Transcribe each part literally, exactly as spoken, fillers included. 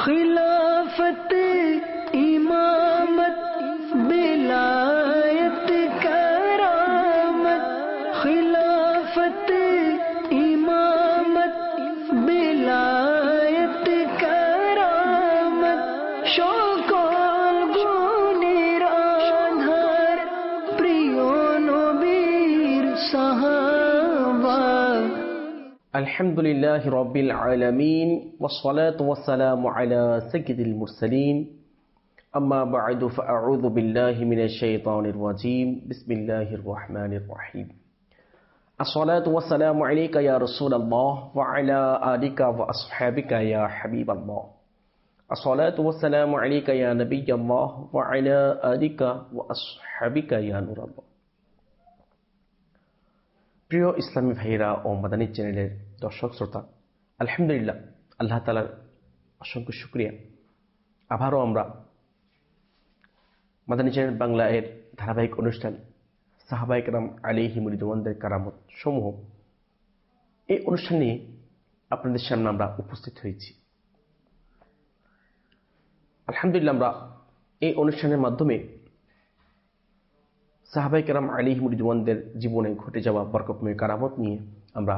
खिलाफत इमामत बिलायत करामत, खिलाफत इमामत बिलायत करामत, সকল গুণের আধার প্রিয় নবীর সাহাবা। আলহামদুলিল্লাহি রাব্বিল আলামিন ওয়াসসালাতু ওয়াসসালামু আলা সাইয়্যিদিল মুরসালিন, আম্মা বা'দু ফাআউযু বিল্লাহি মিনাশ শাইতানির রাজীম। বিসমিল্লাহির রহমানির রহিম। আসসালাতু ওয়াসসালামু আলাইকা ইয়া রাসূলাল্লাহ ওয়া আলা আলিকা ওয়া আসহাবিকা ইয়া হাবিবাল্লাহ। আসসালাতু ওয়াসসালামু আলাইকা ইয়া নাবিয়াল্লাহ ওয়া আলা আলিকা ওয়া আসহাবিকা ইয়া নূরাল্লাহ। প্রিয় ইসলামী ভাইয়েরা ও মাদানী চ্যানেলের দর্শক শ্রোতা, আলহামদুলিল্লাহ, আল্লাহ তাআলার অসংখ্য শুকরিয়া। আবারও আমরা মাদানী চ্যানেল বাংলা এর ধারাবাহিক অনুষ্ঠান সাহাবায়ে কেরাম আলাইহিম রিদওয়ানদের কারামত সমূহ, এই অনুষ্ঠান নিয়ে আপনাদের সামনে আমরা উপস্থিত হয়েছি। আলহামদুলিল্লাহ, আমরা এই অনুষ্ঠানের মাধ্যমে সাহাবায়ে কেরাম আলাইহিম রিদওয়ানদের জীবনে ঘটে যাওয়া বরকতময় কারামত নিয়ে আমরা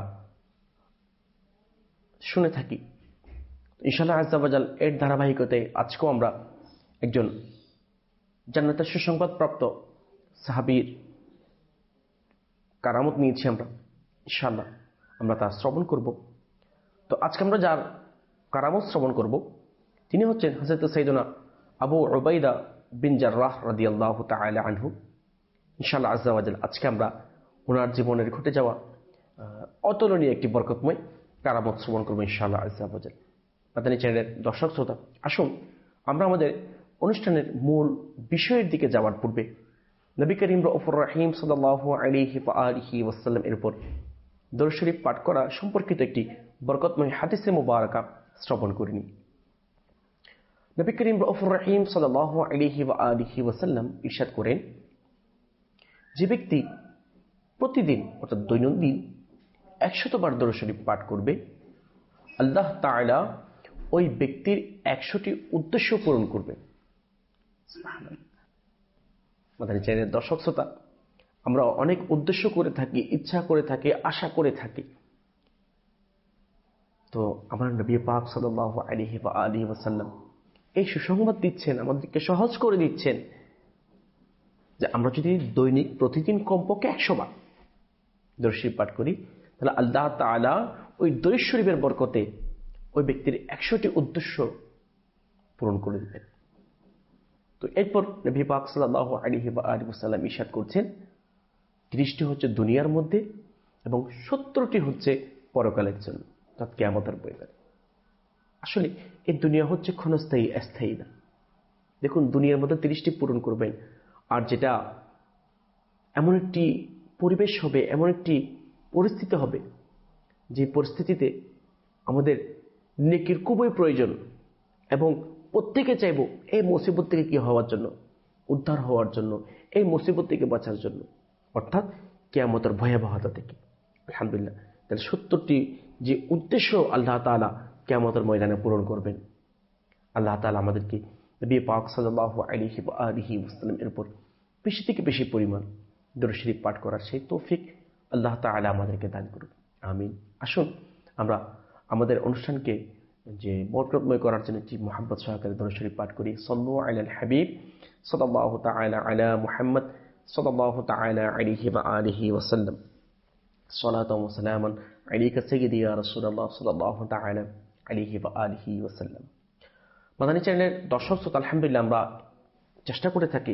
শুনে থাকি। ইনশাআল্লাহ আজ্জা ওয়া জাল এর ধারাবাহিকতায় আজকেও আমরা একজন জান্নাতের সুসংবাদ প্রাপ্ত সাহাবীর কারামত নিয়েছি। আমরা ইনশাআল্লাহ আমরা তা শ্রবণ করব। তো আজকে আমরা যার কারামত শ্রবণ করব তিনি হচ্ছেন হযরত সাইয়্যিদুনা আবু উবাইদা বিন জাররাহ রাদিয়াল্লাহু তাআলা আনহু। ইনশাআল্লাহ আজ্জা ওয়া জাল আজকে আমরা ওনার জীবনের ঘটে যাওয়া অতুলনীয় একটি বরকতময় কারামত শ্রবণ করবো ইনশাআল্লাহ আজ্জা ওয়া জাল। মাদানী চ্যানেলের দর্শক শ্রোতা, আসুন আমরা আমাদের অনুষ্ঠানের মূল বিষয়ের দিকে যাওয়ার পূর্বে নবী করিম রাউফুর রহিম সাল্লাল্লাহু আলাইহি ওয়া আলিহি ওয়াসাল্লাম এর উপর দরুদ শরীফ পাঠ করা সম্পর্কিত একটি বরকতময় হাদিসে মুবারাকা শ্রবণ করিনি। নবী করিম রাউফুর রহিম সাল্লাল্লাহু আলাইহি ওয়া আলিহি ওয়াসাল্লাম ইরশাদ করেন, যে ব্যক্তি প্রতিদিন অর্থাৎ দৈনন্দিন একশত বার দরুদ শরীফ পাঠ করবে, আল্লাহ তাআলা ওই ব্যক্তির একশোটি উদ্দেশ্য পূরণ করবে। মাদানী চ্যানেলের দর্শক শ্রোতা, আমরা অনেক উদ্দেশ্য করে থাকি, ইচ্ছা করে থাকি, আশা করে থাকি। তো আমার নবী পাক সাল্লাল্লাহু আলাইহি ওয়া আলিহি ওয়াসাল্লাম এই সুসংবাদ দিচ্ছেন, আমাদেরকে সহজ করে দিচ্ছেন যে আমরা যদি দৈনিক প্রতিদিন কমপক্ষে একশো বার দরুদ শরীফ পাঠ করি, তাহলে আল্লাহ তাআলা ওই দরুদ শরীফের বরকতে ওই ব্যক্তির একশোটি উদ্দেশ্য পূরণ করে দিবেন। তো এরপর নবী পাক সাল্লাল্লাহু আলাইহি ওয়া আলিহি ওয়াসাল্লাম ইরশাদ করছেন, ত্রিশটি হচ্ছে দুনিয়ার মধ্যে এবং সত্তরটি হচ্ছে পরকালের জন্য, অর্থাৎ কিয়ামতের ময়দানে। আসলে এই দুনিয়া হচ্ছে ক্ষণস্থায়ী, স্থায়ী না। দেখুন, দুনিয়ার মধ্যে ত্রিশটি পূরণ করবেন, আর যেটা এমন একটি পরিবেশ হবে, এমন একটি পরিস্থিতি হবে যে পরিস্থিতিতে আমাদের নেকির খুবই প্রয়োজন এবং প্রত্যেকে চাইব এই মুসিবত থেকে কি হওয়ার জন্য, উদ্ধার হওয়ার জন্য, এই মুসিবত থেকে বাঁচার জন্য, অর্থাৎ কিয়ামতের ভয়াবহতা থেকে। আলহামদুলিল্লাহ, তাহলে সত্তরটি যে উদ্দেশ্য আল্লাহ তাআলা কিয়ামতের ময়দানে পূরণ করবেন, আল্লাহ তাআলা আমাদেরকে নবী পাক সাল্লাল্লাহু আলাইহি ওয়া আলিহি ওয়াসাল্লাম এর উপর বেশি থেকে বেশি পরিমাণ দরুদ শরীফ পাঠ করার সেই তৌফিক আল্লাহ তাআলা আমাদেরকে দান করুন, আমিন। আসুন আমরা আমাদের অনুষ্ঠানকে যে বরকতময় করার জন্য একটি মুহাব্বত সহকারে দরুদ শরীফ পাঠ করি। সাল্লু আলাল হাবিব সাল্লাল্লাহু তাআলা আলা মুহাম্মদ সাল্লাল্লাহু তাআলা আলাইহি ওয়া আলিহি ওয়াসাল্লাম। সালাতু ওয়া সালামান আলাইকা সাইয়্যিদি ইয়া রাসূলুল্লাহ সাল্লাল্লাহু তাআলা আলাইহি ওয়া আলিহি ওয়াসাল্লাম। মাদানী চ্যানেলের দর্শক শ্রোতা, আলহামদুলিল্লাহ, আমরা চেষ্টা করে থাকি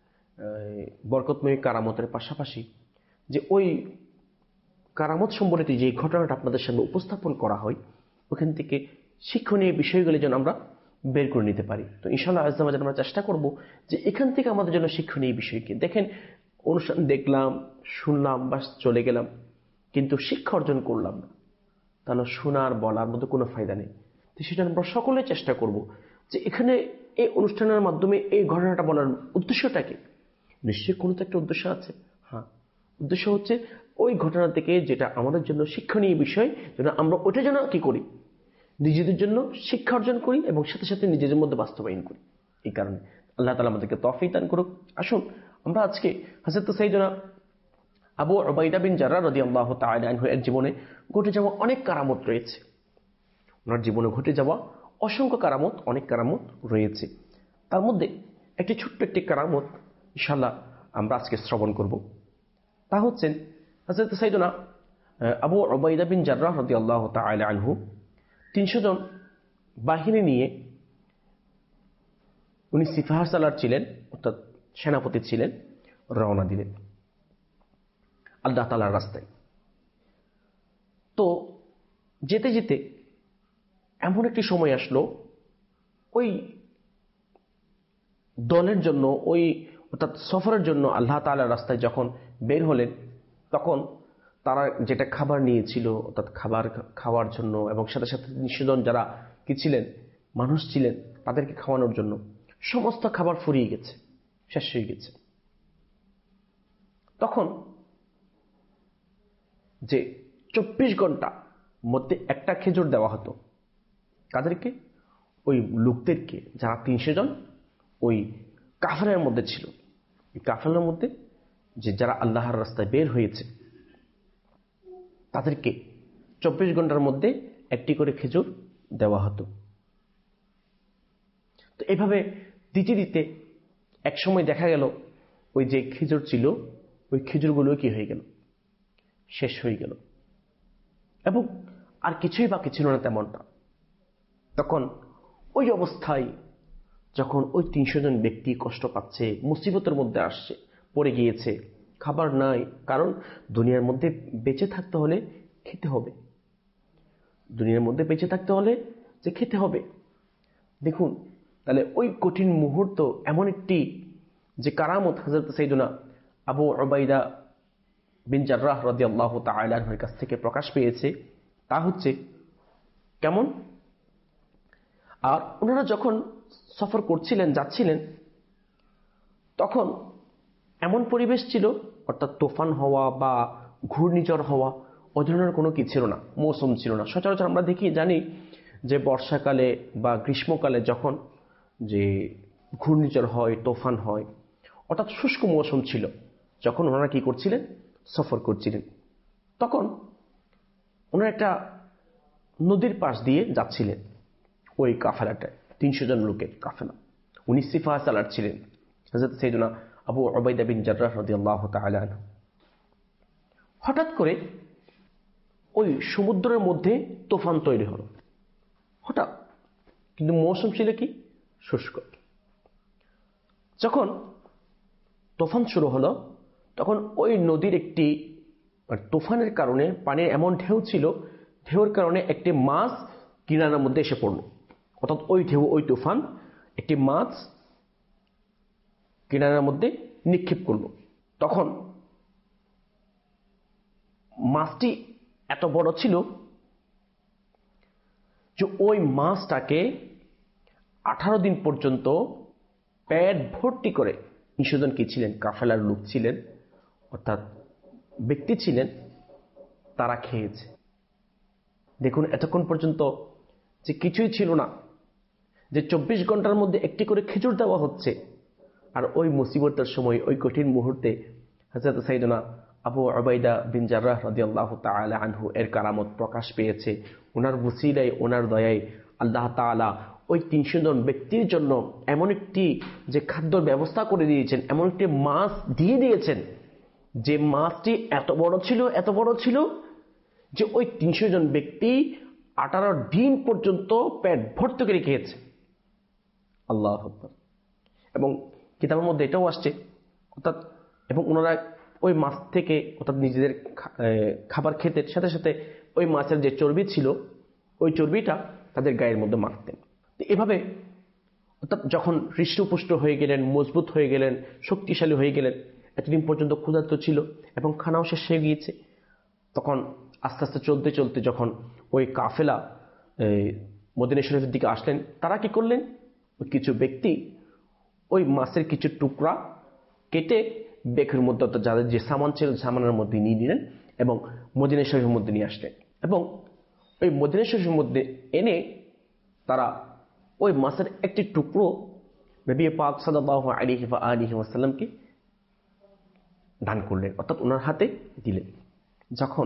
বরকতময় কারামতের পাশাপাশি যে ওই কারামত সম্বলিত যে ঘটনাটা আপনাদের সামনে উপস্থাপন করা হয়, ওখান থেকে শিক্ষণীয় বিষয়গুলি যেন আমরা বের করে নিতে পারি। তো ইনশাআল্লাহ আজ আমরা চেষ্টা করব যে এখান থেকে আমাদের জন্য শিক্ষণীয় বিষয় কি। দেখেন, অনুষ্ঠান দেখলাম, শুনলাম, বাস চলে গেলাম, কিন্তু শিক্ষা অর্জন করলাম না, তাহলে শোনার বলার মধ্যে কোনো ফায়দা নেই। তো সেটা আমরা সকলে চেষ্টা করব যে এখানে এই অনুষ্ঠানের মাধ্যমে এই ঘটনাটা বলার উদ্দেশ্যটা কি। নিশ্চয়ই কোনো তো একটা উদ্দেশ্য আছে। হ্যাঁ, উদ্দেশ্য হচ্ছে ওই ঘটনা থেকে যেটা আমাদের জন্য শিক্ষণীয় বিষয়, যেন আমরা ওটা যেন কি করি, নিজেদের জন্য শিক্ষা অর্জন করি এবং সাথে সাথে নিজেদের মধ্যে বাস্তবায়ন করি। এই কারণে আল্লাহ তাআলা আমাদেরকে তৌফিক দান করুক। আসুন আমরা আজকে হযরত সাইয়েদনা আবু উবাইদা বিন জাররাহ রাদিয়াল্লাহু তাআলা আনহু এর জীবনে ঘটে যাওয়া অনেক কারামত রয়েছে। ওনার জীবনে ঘটে যাওয়া অসংখ্য কারামত, অনেক কারামত রয়েছে। তার মধ্যে একটি ছোট্ট একটি কারামত ইনশাআল্লাহ আমরা আজকে শ্রবণ করব। তা হচ্ছে হযরত সাইয়েদনা আবু উবাইদা বিন জাররাহ রাদিয়াল্লাহু তাআলা আনহু তিনশো জন বাহিনী নিয়ে, উনি সিপাহ সালার ছিলেন, অর্থাৎ সেনাপতি ছিলেন, রওনা দিলেন আল্লাহ তাআলার রাস্তায়। তো যেতে যেতে এমন একটি সময় আসলো, ওই দলের জন্য, ওই অর্থাৎ সফরের জন্য আল্লাহ তাআলার রাস্তায় যখন বের হলেন, তখন তারা যেটা খাবার নিয়েছিল, অর্থাৎ খাবার খাওয়ার জন্য এবং সাথে সাথে তিনশো জন যারা কি ছিলেন, মানুষ ছিলেন, তাদেরকে খাওয়ানোর জন্য সমস্ত খাবার ফুরিয়ে গেছে, শেষ হয়ে গেছে। তখন যে চব্বিশ ঘন্টা মধ্যে একটা খেজুর দেওয়া হতো কাদেরকে? ওই লোকদেরকে যারা তিনশো জন ওই কাফেলার মধ্যে ছিল। এই কাফেলার মধ্যে যে যারা আল্লাহর রাস্তায় বের হয়েছে তাদেরকে চব্বিশ ঘন্টার মধ্যে একটি করে খেজুর দেওয়া হতো। তো এভাবে দিতে দিতে এক সময় দেখা গেল ওই যে খেজুর ছিল, ওই খেজুরগুলো কি হয়ে গেল, শেষ হয়ে গেল এবং আর কিছুই বাকি ছিল না তেমনটা। তখন ওই অবস্থায় যখন ওই তিনশো জন ব্যক্তি কষ্ট পাচ্ছে, মুসিবতের মধ্যে আসছে, পড়ে গিয়েছে, খাবার নাই, কারণ দুনিয়ার মধ্যে বেঁচে থাকতে হলে খেতে হবে, দুনিয়ার মধ্যে বেঁচে থাকতে হলে যে খেতে হবে। দেখুন তাহলে ওই কঠিন মুহূর্ত এমন একটি যে কারামত হযরত সাইয়েদনা আবু উবাইদা বিন জাররাহ রাদিয়াল্লাহু তাআলা আনহুর কাছ থেকে প্রকাশ পেয়েছে, তা হচ্ছে কেমন? আর ওনারা যখন সফর করছিলেন, যাচ্ছিলেন, তখন এমন পরিবেশ ছিল, অর্থাৎ তুফান হওয়া বা ঘূর্ণিঝড় হওয়া ওই ধরনের কোনো কিছু ছিল না, মৌসুম ছিল না। সচরাচর আমরা দেখি জানি যে বর্ষাকালে বা গ্রীষ্মকালে যখন যে ঘূর্ণিঝড় হয়, তুফান হয়, অর্থাৎ শুষ্ক মৌসুম ছিল যখন ওনারা কি করছিলেন, সফর করছিলেন। তখন ওনারা একটা নদীর পাশ দিয়ে যাচ্ছিলেন, ওই কাফেলাটায় তিনশো জন লোকের কাফেলা। উনি সিপাহ সালার ছিলেন হযরত সাইয়েদনা আবু উবাইদা বিন জাররাহ রাদিয়াল্লাহু তাআলা আনহু। হঠাৎ করে ওই সমুদ্রের মধ্যে তুফান তৈরি হলো, হঠাৎ, কিন্তু মৌসুম ছিল কি, শুষ্ক। যখন তুফান শুরু হলো তখন ওই নদীর একটি তুফানের কারণে পানির এমন ঢেউ ছিল, ঢেউর কারণে একটি মাছ কিনারার মধ্যে এসে পড়ল, অর্থাৎ ওই ঢেউ, ওই তুফান একটি মাছ কিনারার মধ্যে নিক্ষেপ করল। তখন মাছটি এত বড় ছিল যে ওই মাছটাকে আঠারো দিন পর্যন্ত পেট ভর্তি করে তিনশো জন কি ছিলেন, কাফেলার লোক ছিলেন, অর্থাৎ ব্যক্তি ছিলেন, তারা খেয়েছে। দেখুন এতক্ষণ পর্যন্ত যে কিছুই ছিল না, যে চব্বিশ ঘন্টার মধ্যে একটি করে খেজুর দেওয়া হচ্ছে, আর ওই মুসিবতের সময়, ওই কঠিন মুহূর্তে হযরত সাইয়েদনা আবু উবাইদা বিন জাররাহ রাদিয়াল্লাহু তাআলা আনহু এর কারামত প্রকাশ পেয়েছে। ওনার ওসিলায়, ওনার দয়ায় আল্লাহ তাআলা ওই তিনশো জন ব্যক্তির জন্য এমন একটি যে খাদ্যর ব্যবস্থা করে দিয়েছেন, এমন একটি মাছ দিয়ে দিয়েছেন, যে মাছটি এত বড় ছিল, এত বড় ছিল যে ওই তিনশো জন ব্যক্তি আঠারো দিন পর্যন্ত পেট ভর্তি করে খেয়েছে। আল্লাহু আকবার। এবং কিতাবের মধ্যে এটাও আসছে, অর্থাৎ এবং ওনারা ওই মাছ থেকে, অর্থাৎ নিজেদের খাবার খেতে সাথে সাথে ওই মাছের যে চর্বি ছিল, ওই চর্বিটা তাদের গায়ের মধ্যে মাখতেন। এভাবে অর্থাৎ যখন হৃষ্টপুষ্ট হয়ে গেলেন, মজবুত হয়ে গেলেন, শক্তিশালী হয়ে গেলেন, এতদিন পর্যন্ত ক্ষুধার্ত ছিল এবং খানাও শেষ হয়ে গিয়েছে, তখন আস্তে আস্তে চলতে চলতে যখন ওই কাফেলা মদিনা শরীফের দিকে আসলেন, তারা কি করলেন, ওই কিছু ব্যক্তি ওই মাছের কিছু টুকরা কেটে বেখের মধ্যে, অর্থাৎ যাদের যে সামান ছিল সামানের মধ্যে নিয়ে নিলেন এবং মদিনা শরীফের মধ্যে নিয়ে আসলেন। এবং ওই মদিনা শরীফের মধ্যে এনে তারা ওই মাছের একটি টুকরো নবী পাক সাল্লাল্লাহু আলাইহি ওয়া আলিহি ওয়াসাল্লামকে দান করলেন, অর্থাৎ ওনার হাতে দিলেন। যখন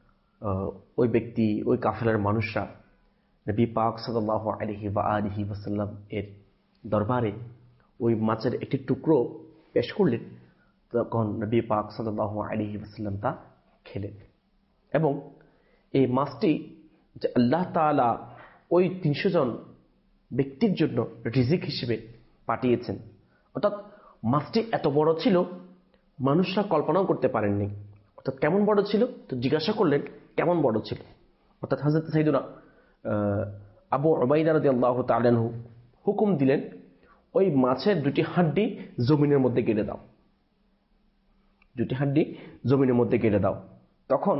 ওই ব্যক্তি, ওই কাফেলার মানুষরা নবী পাক সাল্লাল্লাহু আলাইহি ওয়া আলিহি ওয়াসাল্লাম এর দরবারে ওই মাছের একটি টুকরো পেশ করলেন, তখন নবী পাক সাল্লাল্লাহু আলাইহি ওয়াসাল্লাম তা খেলেন। এবং এই মাছটি যে আল্লাহ তাআলা ওই তিনশো জন ব্যক্তির জন্য রিজিক হিসেবে পাঠিয়েছেন, অর্থাৎ মাছটি এত বড় ছিল মানুষরা কল্পনাও করতে পারেননি। অর্থাৎ কেমন বড় ছিল? তো জিজ্ঞাসা করলেন কেমন বড় ছিল। অর্থাৎ হযরত সাইয়েদুনা আবু উবাইদা রাদিয়াল্লাহু তাআলা আনহু হুকুম দিলেন, ওই মাছের দুটি হাড্ডি জমিনের মধ্যে গেড়ে দাও, দুটি হাড্ডি জমিনের মধ্যে গেড়ে দাও। তখন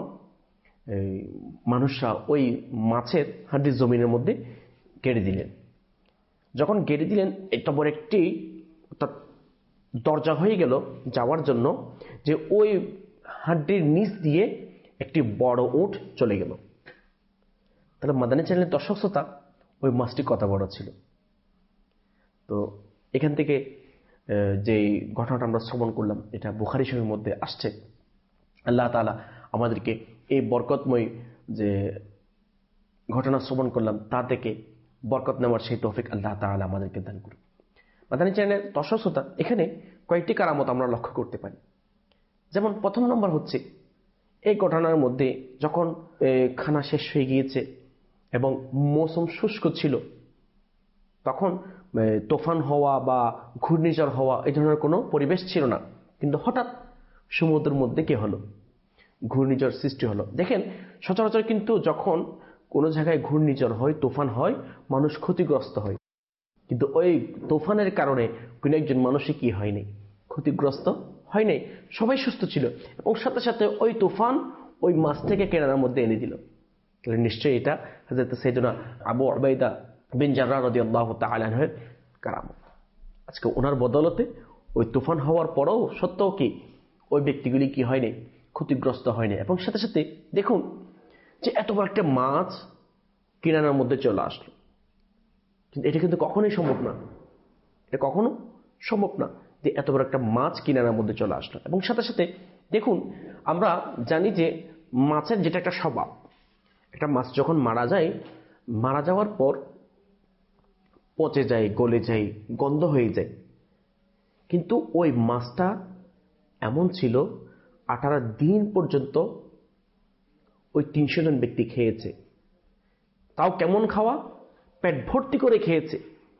মানুষরা ওই মাছের হাড্ডি জমিনের মধ্যে গেড়ে দিলেন। যখন গেড়ে দিলেন, এটা বড় একটি অর্থাৎ দরজা হয়ে গেল যাওয়ার জন্য, যে ওই হাড্ডির নিচ দিয়ে একটি বড় উট চলে গেল। তাহলে মাদানী চ্যানেলের দর্শক শ্রোতা, ওই মাছটি কত বড় ছিল। তো এখান থেকে যে ঘটনাটা আমরা শ্রবণ করলাম, এটা বুখারী শরীফের মধ্যে আসছে। আল্লাহ তাআলা আমাদেরকে এই বরকতময় যে ঘটনা শ্রবণ করলাম তা থেকে বরকত নেওয়ার সেই তৌফিক আল্লাহ তাআলা আমাদেরকে দান করুন। মাদানী চ্যানেলের দর্শক শ্রোতা, এখানে কয়েকটি কারামত আমরা লক্ষ্য করতে পারি। যেমন প্রথম নম্বর হচ্ছে, এই ঘটনার মধ্যে যখন খানা শেষ হয়ে গিয়েছে এবং মৌসুম শুষ্ক ছিল, তখন তোফান হওয়া বা ঘূর্ণিঝড় হওয়া এই ধরনের কোনো পরিবেশ ছিল না। কিন্তু হঠাৎ সমুদ্রের মধ্যে কি হলো? ঘূর্ণিঝড় সৃষ্টি হলো। দেখেন, সচরাচর কিন্তু যখন কোনো জায়গায় ঘূর্ণিঝড় হয়, তুফান হয়, মানুষ ক্ষতিগ্রস্ত হয়। কিন্তু ওই তুফানের কারণে কোনো একজন মানুষই কি হয়নি, ক্ষতিগ্রস্ত হয় নাই, সবাই সুস্থ ছিল। এবং সাথে সাথে ওই তুফান ওই মাছ থেকে কেনার মধ্যে এনে দিল। তাহলে নিশ্চয়ই এটা হযরত সাইয়েদুনা আবু উবাইদা বিন জাররাহ রাদিয়াল্লাহু তাআলা আনহুর কারামত। আজকে ওনার বদৌলতে ওই তুফান হওয়ার পরেও সত্ত্বেও কি ওই ব্যক্তিগুলি কি হয়নি, ক্ষতিগ্রস্ত হয়নি। এবং সাথে সাথে দেখুন যে এত বড় একটা মাছ কিনারার মধ্যে চলে আসলো, কিন্তু এটা কিন্তু কখনোই সম্ভব না, এটা কখনো সম্ভব না যে এত বড় একটা মাছ কিনারার মধ্যে চলে আসলো। এবং সাথে সাথে দেখুন, আমরা জানি যে মাছের যেটা একটা স্বভাব, একটা মাছ যখন মারা যায়, মারা যাওয়ার পর পচে যায়, গলে যায়, গন্ধ হয়ে যায়। কিন্তু ওই মাছটা এমন ছিল, আঠারো দিন পর্যন্ত ওই তিনশো জন ব্যক্তি খেয়েছে। তাও কেমন খাওয়া? পেট ভর্তি করে খেয়েছে।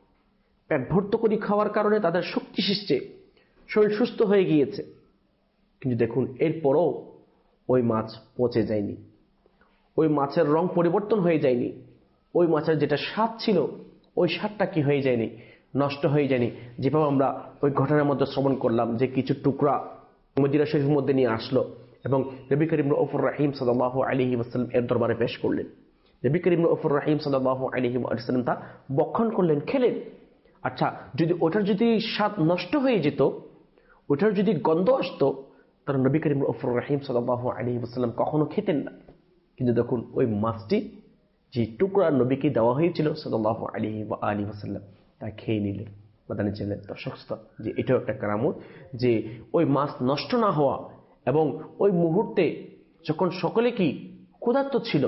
পেট ভর্তি করে খাওয়ার কারণে তাদের শক্তি সৃষ্টি, শরীর সুস্থ হয়ে গিয়েছে। কিন্তু দেখুন, এরপরও ওই মাছ পচে যায়নি, ওই মাছের রং পরিবর্তন হয়ে যায়নি, ওই মাছের যেটা স্বাদ ছিল ওই স্বাদটা কি হয়ে যায়নি, নষ্ট হয়ে যায়নি। যেভাবে আমরা ওই ঘটনার মধ্যে শ্রবণ করলাম যে কিছু টুকরা মদিনা শরীফের মধ্যে নিয়ে আসলো এবং নবী করিম রাউফুর রহিম সাল্লাল্লাহু আলাইহি ওয়াসাল্লাম এর দরবারে পেশ করলেন। নবী করিম রাউফুর রহিম সাল্লাল্লাহু আলাইহি ওয়াসাল্লাম তা বক্ষণ করলেন, খেলেন। আচ্ছা, যদি ওটার যদি স্বাদ নষ্ট হয়ে যেত, ওটার যদি গন্ধ আসতো, তাহলে নবী করিম রাউফুর রহিম সাল্লাল্লাহু আলাইহি ওয়াসাল্লাম কখনো খেতেন না। কিন্তু দেখুন, ওই মাছটি যে টুকরা নবীকে দেওয়া হয়েছিল সাল্লাল্লাহু আলাইহি ওয়া আলিহি ওয়াসাল্লাম তা খেয়ে নিলেন। মাদানী চ্যানেলের দর্শক যে এটাও একটা কারামত, যে ওই মাছ নষ্ট না হওয়া এবং ওই মুহূর্তে যখন সকলে কি ক্ষুধার্ত ছিল,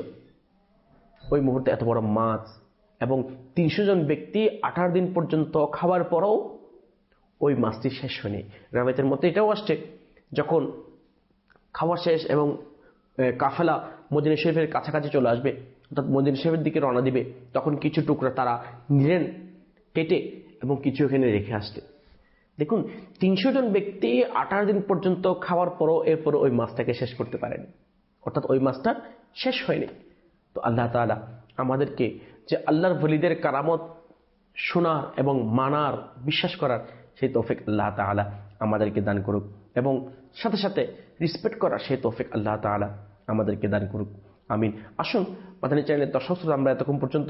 ওই মুহূর্তে এত বড় মাছ এবং তিনশো জন ব্যক্তি আঠারো দিন পর্যন্ত খাওয়ার পরেও ওই মাছটি শেষ হয়নি। রাওয়ায়াতের মধ্যে এটাও আসছে, যখন খাওয়া শেষ এবং কাফেলা মদিনা শরীফের কাছাকাছি চলে আসবে, অর্থাৎ মদিনা শরীফের দিকে রওনা দিবে, তখন কিছু টুকরা তারা নিলেন কেটে এবং কিছু এখানে রেখে আসতে। দেখুন, তিনশো জন ব্যক্তি আঠারো দিন পর্যন্ত খাওয়ার পরও এরপর ওই মাছটাকে শেষ করতে পারেনি, অর্থাৎ ওই মাছটা শেষ হয়নি। তো আল্লাহ তাআলা আমাদেরকে যে আল্লাহর ওলিদের কারামত শোনার এবং মানার, বিশ্বাস করার সেই তৌফিক আল্লাহ তাআলা আমাদেরকে দান করুক, এবং সাথে সাথে রিসপেক্ট করার সেই তৌফিক আল্লাহ তাআলা আমাদেরকে দান করুক। আমিন। আসুন, মাদানী চ্যানেলের দর্শক শ্রোতা, আমরা এতক্ষণ পর্যন্ত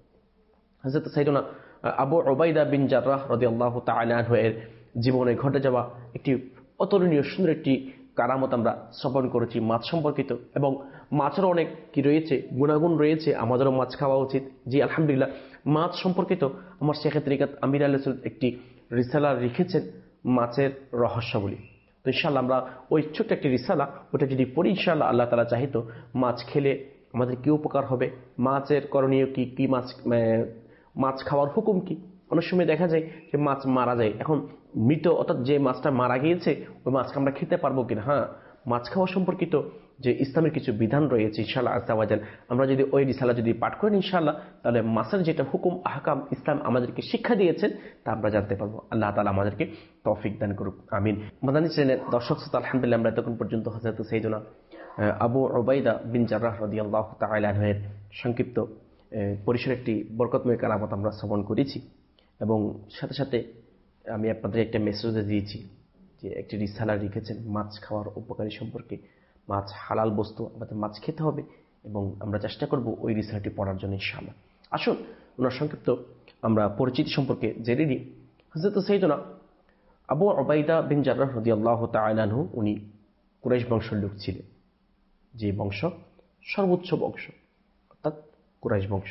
হযরত সাইয়েদুনা আবু উবাইদা বিন জাররাহ রাদিয়াল্লাহু তাআলা আনহু এর জীবনে ঘটে যাওয়া একটি অতুলনীয় সুন্দর একটি কারামত আমরা শ্রবণ করেছি মাছ সম্পর্কিত, এবং মাছেরও অনেক কি রয়েছে, গুণাগুণ রয়েছে, আমাদেরও মাছ খাওয়া উচিত। জি আলহামদুলিল্লাহ, মাছ সম্পর্কিত আমার শেখ তরিকাত আমির আল একটি রিসালা লিখেছেন, মাছের রহস্যাবলী। তো ইনশাআল্লাহ আমরা ওই ছোট্ট একটি রিসালা, ওটা যদি পড়ি ইনশাআল্লাহ আল্লাহ তাআলা চাহিত মাছ খেলে আমাদের কি উপকার হবে, মাছের করণীয় কি, কি মাছ মাছ খাওয়ার হুকুম কি। অনেক সময় দেখা যায় যে মাছ মারা যায়, এখন মৃত অর্থাৎ যে মাছটা মারা গিয়েছে ওই মাছকে আমরা খেতে পারবো কিনা। হ্যাঁ, মাছ খাওয়া সম্পর্কিত যে ইসলামের কিছু বিধান রয়েছে ইনশাআল্লাহ আযজা ওয়া জাল, আমরা যদি ওই রিসালা যদি পাঠ করি ইনশাআল্লাহ, তাহলে মাছের যেটা হুকুম আহকাম ইসলাম আমাদেরকে শিক্ষা দিয়েছেন তা আমরা জানতে পারবো। আল্লাহ তাআলা আমাদেরকে তৌফিক দান করুক, আমিন। মাদানী চ্যানেলের দর্শক শ্রোতা, আলহামদুলিল্লাহ আমরা এতক্ষণ পর্যন্ত হযরত সাইয়েদনা আবু উবাইদা বিন জাররাহ রাদিয়াল্লাহু তাআলা আনহু এর সংক্ষিপ্ত পরিসর একটি বরকতময় কারামত আমরা শ্রবণ করেছি, এবং সাথে সাথে আমি আপনাদের একটা মেসেজ দিয়েছি যে একটি রিসালা লিখেছেন মাছ খাওয়ার উপকারী সম্পর্কে। মাছ হালাল বস্তু, আমাদের মাছ খেতে হবে, এবং আমরা চেষ্টা করব ওই রিসালাটি পড়ার জন্য ইনশাআল্লাহ। আসুন ওনার সংক্ষিপ্ত আমরা পরিচিতি সম্পর্কে জেনে নিই। হযরত সাইয়েদনা আবু উবাইদা বিন জাররাহ রাদিয়াল্লাহু তাআলা আনহু উনি কুরাইশ বংশের লোক ছিলেন, যে বংশ সর্বোচ্চ বংশ অর্থাৎ কুরাইশ বংশ,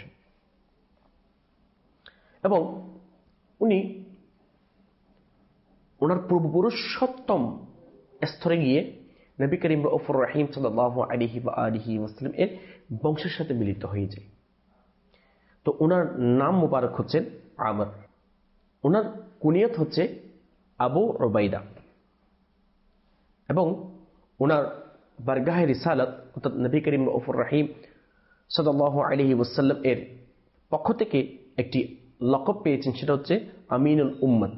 এবং উনি ওনার পূর্বপুরুষ সপ্তম স্তরে গিয়ে নবী করিম রাউফুর রহিম সাল্লাল্লাহু আলাইহি ওয়া আলিহি ওয়াসাল্লাম এর বংশের সাথে মিলিত হয়ে যায়। তো ওনার নাম মুবারক হচ্ছেন আমর, ওনার কুনিয়ত হচ্ছে আবু উবাইদা, এবং ওনার বারগাহে রিসালাত অর্থাৎ নবী করিম রাউফুর রহিম সাল্লাল্লাহু আলাইহি ওয়াসাল্লাম এর পক্ষ থেকে একটি লকব পেয়েছেন, সেটা হচ্ছে আমিনুল উম্মত।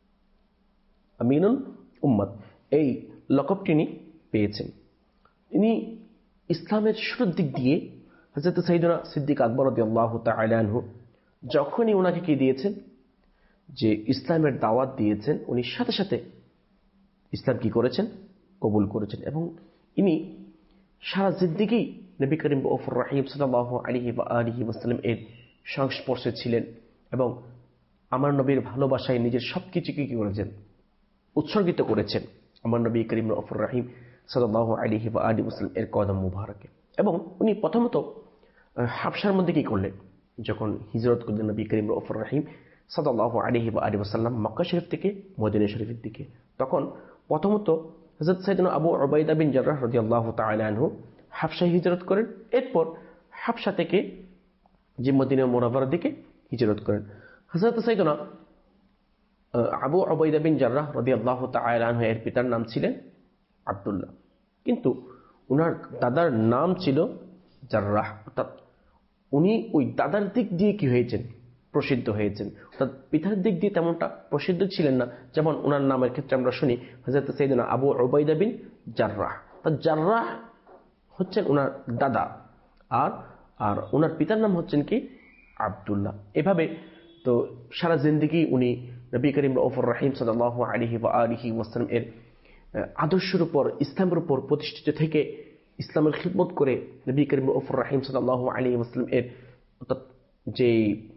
আমিনুল উম্মত এই লকবটি তিনি পেয়েছেন। তিনি ইসলামের শুরুর দিক দিয়ে হযরত সাইয়েদনা সিদ্দিক আকবর রাদিয়াল্লাহু তাআলা আনহু যখনই ওনাকে কি দিয়েছেন, যে ইসলামের দাওয়াত দিয়েছেন, উনি সাথে সাথে ইসলাম কি করেছেন, কবুল করেছেন, এবং ইনি সারা জিন্দেগি নবী করিম রাউফুর রহিম সাল্লাল্লাহু আলাইহি ওয়া আলিহি ওয়াসাল্লাম এর সংস্পর্শে ছিলেন, এবং আমার নবীর ভালোবাসায় নিজের সবকিছুকে কি করেছেন, উৎসর্গিত করেছেন আমার নবী করিম রাউফুর রহিম সাল্লাল্লাহু আলাইহি ওয়া আলিহি ওয়াসাল্লাম এর কদম মুবারকে। এবং উনি প্রথমত হাবশার মধ্যে কি করলেন, যখন হিজরত করলেন নবী করিম রাউফুর রহিম সাল্লাল্লাহু আলাইহি ওয়া আলিহি ওয়াসাল্লাম মক্কা শরীফ থেকে মদিনা শরীফের দিকে, তখন প্রথমত হযরত সাইয়েদনা আবু উবাইদা বিন জাররাহ রাদিয়াল্লাহু তাআলা আনহু হাবশায় হিজরত করেন, এরপর হাবশা থেকে যে মদিনা মুনাওয়ারার দিকে হিজরত করেন। হযরত সাইয়েদনা আবু উবাইদা বিন জাররাহ রাদিয়াল্লাহু তাআলা আনহু এর পিতার নাম ছিলেন আব্দুল্লাহ, কিন্তু উনার দাদার নাম ছিল জাররাহ, অর্থাৎ উনি ওই দাদার দিক দিয়ে কি হয়েছেন, প্রসিদ্ধ হয়েছেন, অর্থাৎ পিতার দিক দিয়ে তেমনটা প্রসিদ্ধ ছিলেন না। যেমন ওনার নামের ক্ষেত্রে আমরা শুনি হযরত সাইয়েদনা আবু উবাইদা বিন জাররাহ, তা জাররাহ হচ্ছেন ওনার দাদা, আর আর ওনার পিতার নাম হচ্ছেন কি আব্দুল্লাহ। এভাবে তো সারা জিন্দেগি উনি নবী করিম রাউফুর রহিম সাল্লাল্লাহু আলাইহি ওয়া আলিহি ওয়াসাল্লাম এর আদর্শের উপর, ইসলামের উপর প্রতিষ্ঠিত থেকে ইসলামের খিদমত করে নবী করিম রাউফুর রহিম সাল্লাল্লাহু আলাইহি ওয়াসাল্লাম এর অর্থাৎ যে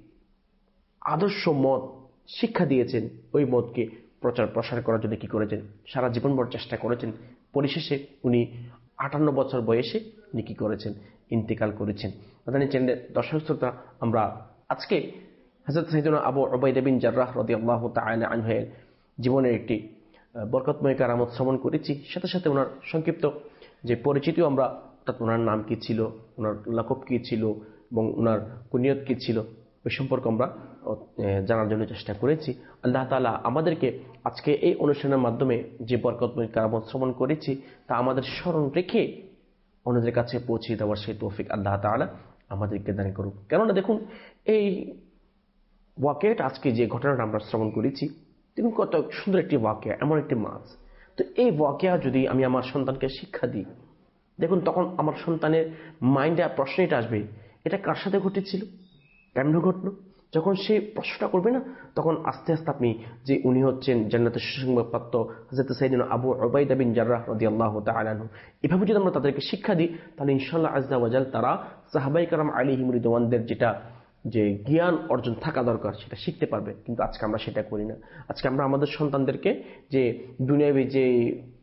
আদর্শ মত শিক্ষা দিয়েছেন, ওই মতকে প্রচার প্রসার করার জন্য কি করেছেন, সারা জীবনভর চেষ্টা করেছেন। পরিশেষে উনি আটান্ন বছর বয়সে উনি কি করেছেন, ইন্তেকাল করেছেন। মাদানী চ্যানেলের দর্শক শ্রোতা, আমরা আজকে হযরত সাইয়েদনা আবু উবাইদা বিন জাররাহ রাদিয়াল্লাহু তাআলা আনহু এর জীবনের একটি বরকতময় কারামত শ্রবণ করেছি, সাথে সাথে ওনার সংক্ষিপ্ত যে পরিচিতিও আমরা, অর্থাৎ ওনার নাম কি ছিল, ওনার লকব কি ছিল, এবং ওনার কুনিয়ত কি ছিল, ওই সম্পর্কে আমরা জানার জন্য চেষ্টা করেছি। আল্লাহ তাআলা আমাদেরকে আজকে এই অনুষ্ঠানের মাধ্যমে যে বরকতময় কারামত শ্রবণ করেছি তা আমাদের স্মরণ রেখে অন্যদের কাছে পৌঁছে দেওয়ার সেই তৌফিক আল্লাহ তাআলা আমাদেরকে দান করুক। কেননা দেখুন, এই ওয়াকিয়াটা, আজকে যে ঘটনাটা আমরা শ্রবণ করেছি, দেখুন কত সুন্দর একটি ওয়াকিয়া, এমন একটি মাছ। তো এই ওয়াকিয়া যদি আমি আমার সন্তানকে শিক্ষা দিই, দেখুন তখন আমার সন্তানের মাইন্ডে প্রশ্ন এটা আসবে, এটা কার সাথে ঘটেছিল, কেমন ঘটলো। যখন সে প্রশ্নটা করবে না, তখন আস্তে আস্তে আপনি যে উনি হচ্ছেন জান্নাতের সুসংবাদপ্রাপ্ত হযরত সাইয়েদনা আবু উবাইদা বিন জাররাহ রাদিয়াল্লাহু তাআলা আনহু, এভাবে যদি আমরা তাদেরকে শিক্ষা দিই, তাহলে ইনশাআল্লাহ আযজা ওয়া জাল তারা সাহাবায়ে কেরাম আলাইহিম রিদওয়ানদের যেটা যে জ্ঞান অর্জন থাকা দরকার সেটা শিখতে পারবে। কিন্তু আজকে আমরা সেটা করি না। আজকে আমরা আমাদের সন্তানদেরকে যে দুনিয়াবি যে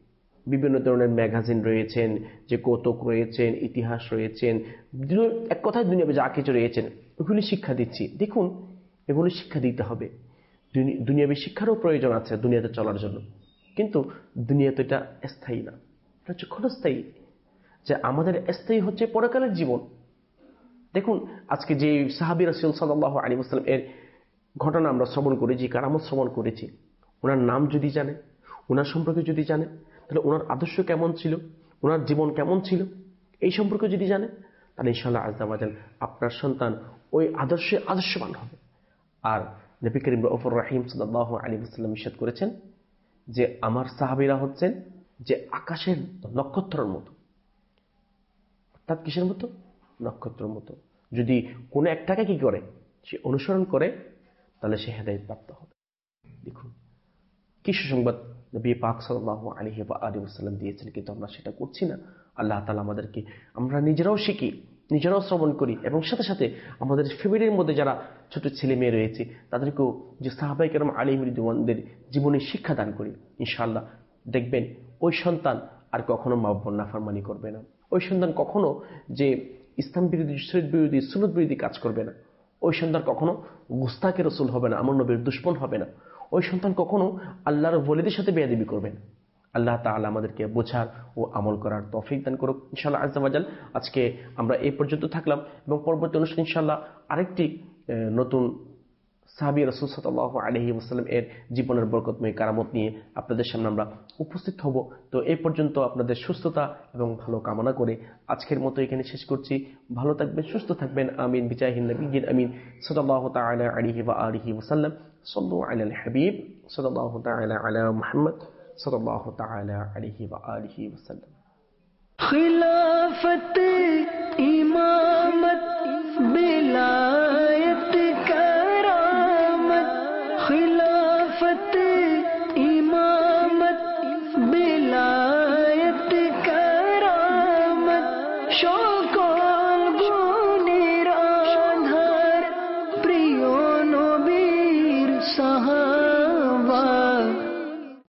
বিভিন্ন ধরনের ম্যাগাজিন রয়েছেন, যে কৌতুক রয়েছেন, ইতিহাস রয়েছেন, এক কথায় দুনিয়াতে যা কিছু রয়েছেন ওগুলি শিক্ষা দিচ্ছি। দেখুন, এগুলি শিক্ষা দিতে হবে। দুনিয়াবী শিক্ষারও প্রয়োজন আছে দুনিয়াতে চলার জন্য, কিন্তু দুনিয়াতে এটা স্থায়ী না, এটা হচ্ছে ক্ষণস্থায়ী। যে আমাদের স্থায়ী হচ্ছে পরকালের জীবন। দেখুন, আজকে যে সাহাবী রাসূল সাল্লাল্লাহু আলাইহি ওয়াসাল্লাম এর ঘটনা আমরা শ্রবণ করেছি, কারামত শ্রবণ করেছি, ওনার নাম যদি জানে, ওনার সম্পর্কে যদি জানে, তাহলে ওনার আদর্শ কেমন ছিল, ওনার জীবন কেমন ছিল, এই সম্পর্কে যদি জানে, তাহলে ইনশাআল্লাহ আযজা ওয়া জাল আপনার সন্তান ওই আদর্শে আদর্শবান হবে। আর নবী করিম রাউফুর রহিম সাল্লাল্লাহু আলাইহি ওয়াসাল্লাম ইরশাদ করেছেন যে আমার সাহাবীরা হচ্ছেন যে আকাশের নক্ষত্রের মতো। অর্থাৎ কিসের মতো? নক্ষত্রের মতো। যদি কোনো একটাকে কি করে, সে অনুসরণ করে, তাহলে সে হেদায়েত প্রাপ্ত হবে। দেখুন কি সুসংবাদ নবী পাক সাল্লাল্লাহু আলাইহি ওয়া আলিহি ওয়াসাল্লাম দিয়েছেন, কিন্তু আমরা সেটা করছি না। আল্লাহ তাআলা আমাদেরকে, আমরা নিজেরাও শিখি, নিজেরাও শ্রবণ করি, এবং সাথে সাথে আমাদের ফ্যামিলির মধ্যে যারা ছোট ছেলে মেয়ে রয়েছে তাদেরকেও যে সাহাবায়ে কেরাম আলাইহিম রিদওয়ানদের জীবনে শিক্ষা দান করি। ইনশাআল্লাহ দেখবেন ওই সন্তান আর কখনো মা বাবার নাফরমানি করবে না। ওই সন্তান কখনো যে ইসলাম বিরোধী, শরীয়ত বিরোধী, সুন্নাত বিরোধী কাজ করবে না। ওই সন্তান কখনো গুস্তাখে রাসূল হবে না, আমার নবীর দুশমন হবে না। ওই সন্তান কখনো আল্লাহর ওলিদের সাথে বেয়াদবি করবে না। আল্লাহ তাআলা আমাদেরকে বোঝার ও আমল করার তৌফিক দান করুক ইনশাআল্লাহ আযজা ওয়া জাল। আজকে আমরা এই পর্যন্ত থাকলাম, এবং পরবর্তী অনুষ্ঠানে ইনশাআল্লাহ আরেকটি নতুন সাহাবী রাসূল সাল্লাল্লাহু আলাইহি ওয়াসাল্লাম এর জীবনের বরকতময় কারামত নিয়ে আপনাদের সামনে আমরা উপস্থিত হব। তো এই পর্যন্ত আপনাদের সুস্থতা এবং ভালো কামনা করে আজকের মতো এখানে শেষ করছি। ভালো থাকবেন, সুস্থ থাকবেন। আমিন বিজাহিন নবিয়্যিল আমিন সাল্লাল্লাহু তাআলা আলাইহি ওয়া আলিহি ওয়াসাল্লাম। সাল্লু আলাল হাবিব সাল্লাল্লাহু তাআলা আলা মুহাম্মদ সাল্লাল্লাহু তাআলা আলাইহি ওয়া আলিহি ওয়াসাল্লাম। खिलाफत इमामत विलायत करामत, खिलाफत इमामत विलायत करामत, शौक